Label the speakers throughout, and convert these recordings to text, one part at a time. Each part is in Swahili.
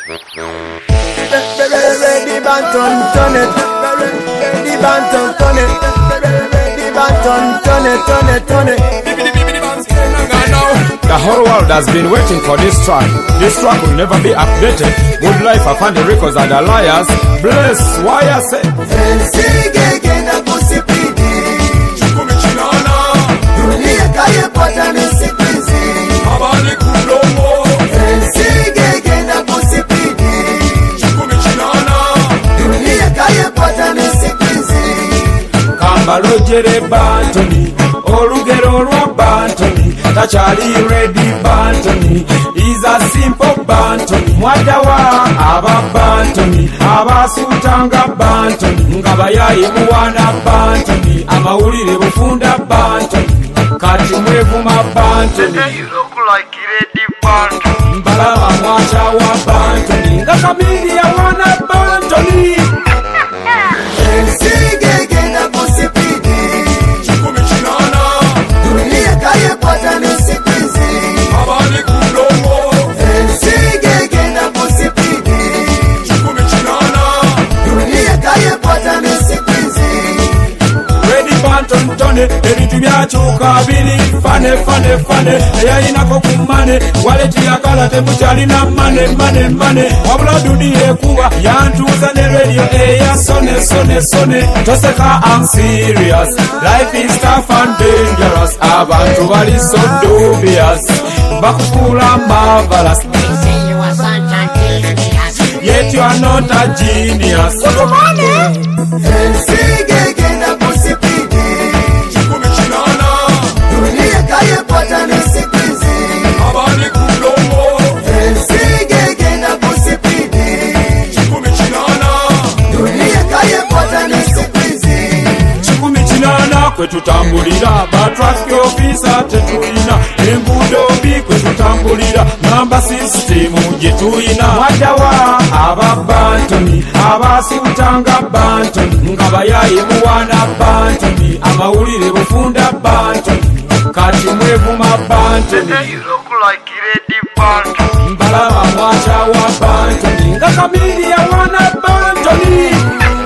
Speaker 1: Ready Banton, turn it. Ready Banton, turn it. Ready Banton, turn it, turn it, turn it.
Speaker 2: The whole world has been waiting for this track. This track will never be updated. Good life, I find the records and the liars. Bless, why I say Kambalojere Bantoni, Olugero Rwa Bantoni, Tachali Ready Bantoni, is a simple Bantoni, Mwadawa, Aba Bantoni, Aba Sutanga Bantoni, Ngabayayi Mwana Bantoni, Amawulire Bufunda Bantoni, Kati Mwevuma Bantoni.
Speaker 3: You look like Ready Bantoni.
Speaker 2: Mbalama Mwacha wa Bantoni, Ngakamili ya Wana Bantoni. Ebintu byakyuka biri fane eyayinako ku mane waleti yakala temukyalina mane wabula duniya ekuba yantuuza ne radio eya sone toseka I'm serious, life is tough and dangerous, abantu bali so dubious bakufuula marvelous, yet you are not a genius. Kwetutambulira ba traffic officer tetulina enguudo mbi kwetutambulira number system gyetulina wadawa aba Bantoni abasutanga Bantoni nga bayaye muwana Bantoni amawulire bufunda Bantoni kati mwevuma Bantoni.
Speaker 3: You look like Ready Bantoni.
Speaker 2: Mbalama mwacha wa Bantoni nga kamili ya wana Bantoni.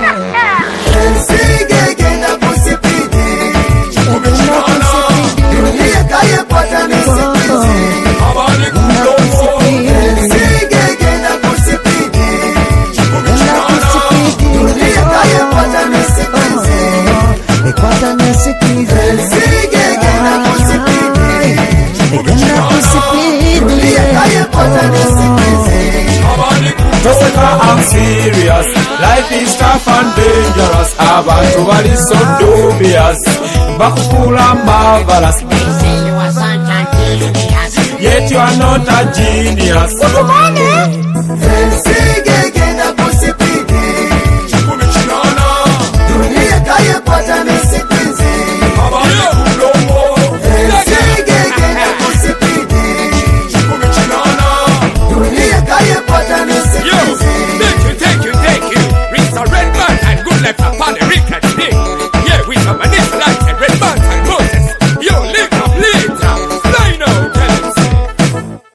Speaker 2: I'm serious, life is tough and dangerous, abantu bali so dubious bakufuula marvelous, yet you are not a genius.